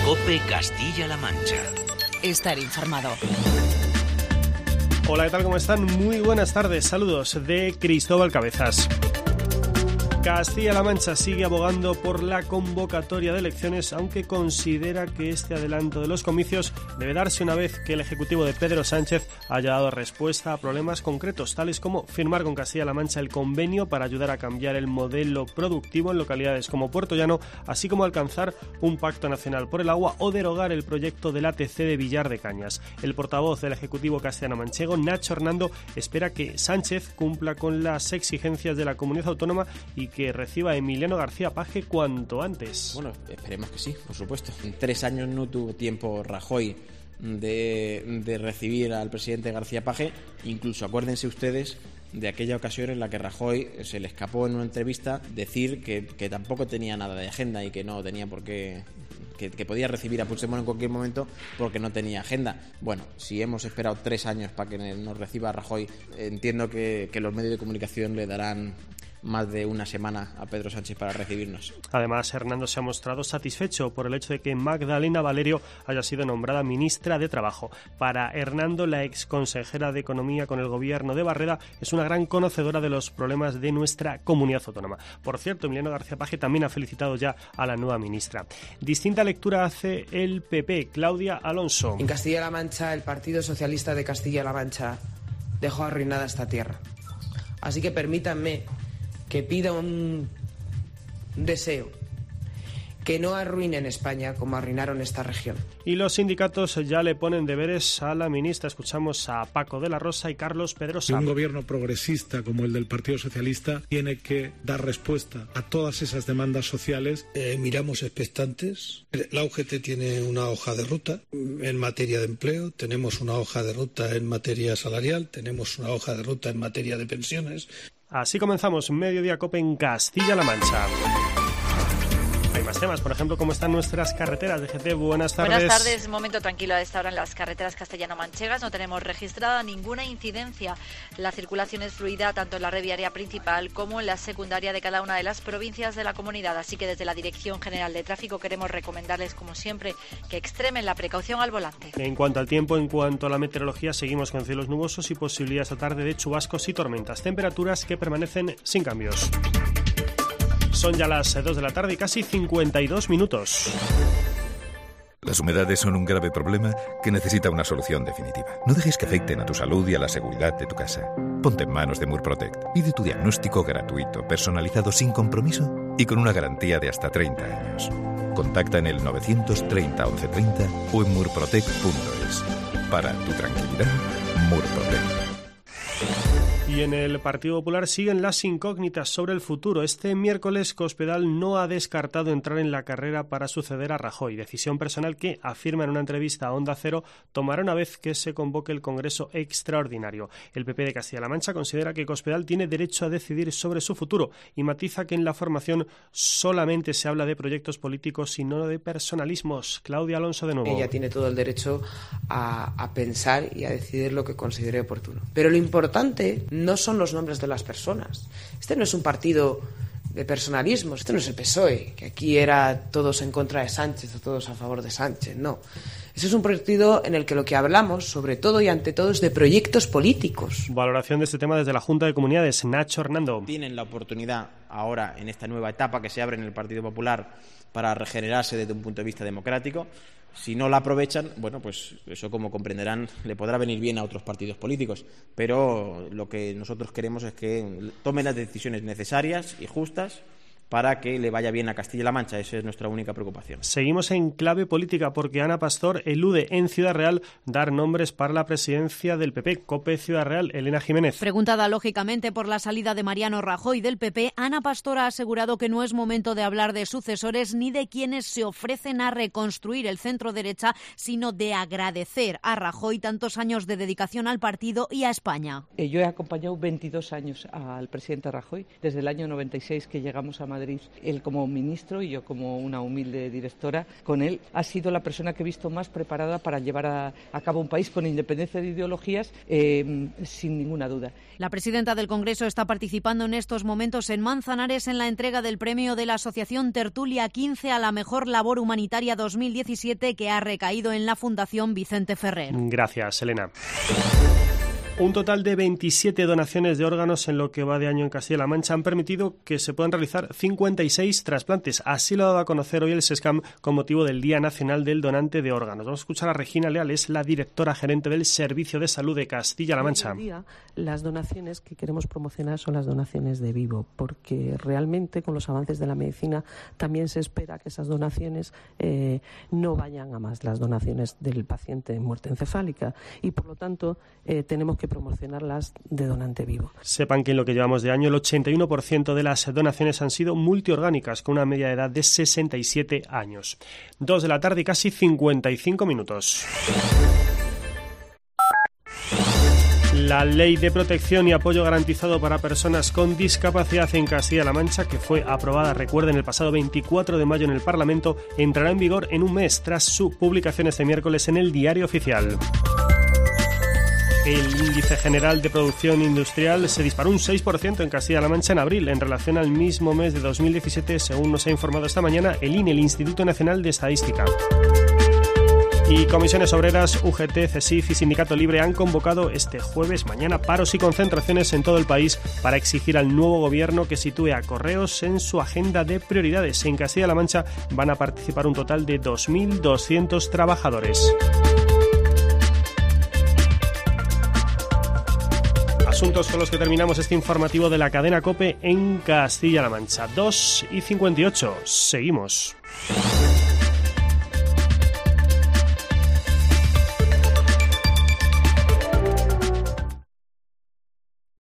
COPE Castilla-La Mancha. Estar informado. Hola, ¿qué tal? ¿Cómo están? Muy buenas tardes. Saludos de Cristóbal Cabezas. Castilla-La Mancha sigue abogando por la convocatoria de elecciones, aunque considera que este adelanto de los comicios debe darse una vez que el Ejecutivo de Pedro Sánchez haya dado respuesta a problemas concretos, tales como firmar con Castilla-La Mancha el convenio para ayudar a cambiar el modelo productivo en localidades como Puerto Llano, así como alcanzar un pacto nacional por el agua o derogar el proyecto del ATC de Villar de Cañas. El portavoz del Ejecutivo castellano-manchego, Nacho Hernando, espera que Sánchez cumpla con las exigencias de la comunidad autónoma y que reciba a Emiliano García Paje cuanto antes. Bueno, esperemos que sí, por supuesto. En 3 años no tuvo tiempo Rajoy de recibir al presidente García Paje. Incluso acuérdense ustedes de aquella ocasión en la que Rajoy se le escapó en una entrevista decir que tampoco tenía nada de agenda y que no tenía por qué, que podía recibir a Puigdemont en cualquier momento porque no tenía agenda. Bueno, si hemos esperado 3 años para que nos reciba Rajoy, entiendo que los medios de comunicación le darán más de una semana a Pedro Sánchez para recibirnos. Además, Hernando se ha mostrado satisfecho por el hecho de que Magdalena Valerio haya sido nombrada ministra de Trabajo. Para Hernando, la exconsejera de Economía con el gobierno de Barreda es una gran conocedora de los problemas de nuestra comunidad autónoma. Por cierto, Emiliano García Paje también ha felicitado ya a la nueva ministra. Distinta lectura hace el PP, Claudia Alonso. En Castilla-La Mancha, el Partido Socialista de Castilla-La Mancha dejó arruinada esta tierra. Así que permítanme que pida un deseo: que no arruinen España como arruinaron esta región. Y los sindicatos ya le ponen deberes a la ministra. Escuchamos a Paco de la Rosa y Carlos Pedrosa. Un gobierno progresista como el del Partido Socialista tiene que dar respuesta a todas esas demandas sociales. Miramos expectantes. La UGT tiene una hoja de ruta en materia de empleo, tenemos una hoja de ruta en materia salarial, tenemos una hoja de ruta en materia de pensiones. Así comenzamos Mediodía Cope en Castilla-La Mancha. Hay más temas, por ejemplo, cómo están nuestras carreteras. DGT, buenas tardes. Buenas tardes, momento tranquilo a esta hora en las carreteras castellano-manchegas. No tenemos registrada ninguna incidencia. La circulación es fluida tanto en la red viaria principal como en la secundaria de cada una de las provincias de la comunidad. Así que desde la Dirección General de Tráfico queremos recomendarles, como siempre, que extremen la precaución al volante. En cuanto al tiempo, en cuanto a la meteorología, seguimos con cielos nubosos y posibilidad esta tarde de chubascos y tormentas. Temperaturas que permanecen sin cambios. Son ya las 2 de la tarde y casi 52 minutos. Las humedades son un grave problema que necesita una solución definitiva. No dejes que afecten a tu salud y a la seguridad de tu casa. Ponte en manos de Murprotect. Pide tu diagnóstico gratuito, personalizado, sin compromiso y con una garantía de hasta 30 años. Contacta en el 930 1130 o en murprotect.es. Para tu tranquilidad, Murprotect. Y en el Partido Popular siguen las incógnitas sobre el futuro. Este miércoles Cospedal no ha descartado entrar en la carrera para suceder a Rajoy, decisión personal que, afirma en una entrevista a Onda Cero, tomará una vez que se convoque el Congreso Extraordinario. El PP de Castilla-La Mancha considera que Cospedal tiene derecho a decidir sobre su futuro y matiza que en la formación solamente se habla de proyectos políticos y no de personalismos. Claudia Alonso de nuevo. Ella tiene todo el derecho a pensar y a decidir lo que considere oportuno. Pero lo importante no son los nombres de las personas. Este no es un partido de personalismo, este no es el PSOE, que aquí era todos en contra de Sánchez o todos a favor de Sánchez, no. Este es un partido en el que lo que hablamos, sobre todo y ante todo, es de proyectos políticos. Valoración de este tema desde la Junta de Comunidades, Nacho Hernando. Tienen la oportunidad ahora, en esta nueva etapa que se abre en el Partido Popular, para regenerarse desde un punto de vista democrático. Si no la aprovechan, bueno, pues eso, como comprenderán, le podrá venir bien a otros partidos políticos. Pero lo que nosotros queremos es que tomen las decisiones necesarias y justas para que le vaya bien a Castilla-La Mancha. Esa es nuestra única preocupación. Seguimos en clave política porque Ana Pastor elude en Ciudad Real dar nombres para la presidencia del PP. COPE Ciudad Real, Elena Jiménez. Preguntada lógicamente por la salida de Mariano Rajoy del PP, Ana Pastor ha asegurado que no es momento de hablar de sucesores ni de quienes se ofrecen a reconstruir el centro derecha, sino de agradecer a Rajoy tantos años de dedicación al partido y a España. Yo he acompañado 22 años al presidente Rajoy, desde el año 96 que llegamos a Madrid Madrid. Él como ministro y yo como una humilde directora, con él ha sido la persona que he visto más preparada para llevar a cabo un país con independencia de ideologías, sin ninguna duda. La presidenta del Congreso está participando en estos momentos en Manzanares en la entrega del premio de la Asociación Tertulia 15 a la mejor labor humanitaria 2017 que ha recaído en la Fundación Vicente Ferrer. Gracias, Elena. Un total de 27 donaciones de órganos en lo que va de año en Castilla-La Mancha han permitido que se puedan realizar 56 trasplantes. Así lo ha dado a conocer hoy el SESCAM con motivo del Día Nacional del Donante de Órganos. Vamos a escuchar a Regina Leal, es la directora gerente del Servicio de Salud de Castilla-La Mancha. Hoy en día, las donaciones que queremos promocionar son las donaciones de vivo, porque realmente con los avances de la medicina también se espera que esas donaciones no vayan a más, las donaciones del paciente en muerte encefálica, y por lo tanto tenemos que promocionarlas de donante vivo. Sepan que en lo que llevamos de año el 81% de las donaciones han sido multiorgánicas, con una media de edad de 67 años. 2 de la tarde y casi 55 minutos. La Ley de Protección y Apoyo Garantizado para Personas con Discapacidad en Castilla-La Mancha, que fue aprobada, recuerden, el pasado 24 de mayo en el Parlamento, entrará en vigor en un mes tras su publicación este miércoles en el Diario Oficial. El índice general de producción industrial se disparó un 6% en Castilla-La Mancha en abril en relación al mismo mes de 2017, según nos ha informado esta mañana el INE, el Instituto Nacional de Estadística. Y comisiones obreras, UGT, CESIF y Sindicato Libre han convocado este jueves, mañana, paros y concentraciones en todo el país para exigir al nuevo gobierno que sitúe a Correos en su agenda de prioridades. En Castilla-La Mancha van a participar un total de 2.200 trabajadores. Asuntos con los que terminamos este informativo de la cadena COPE en Castilla-La Mancha. 2:58. Seguimos.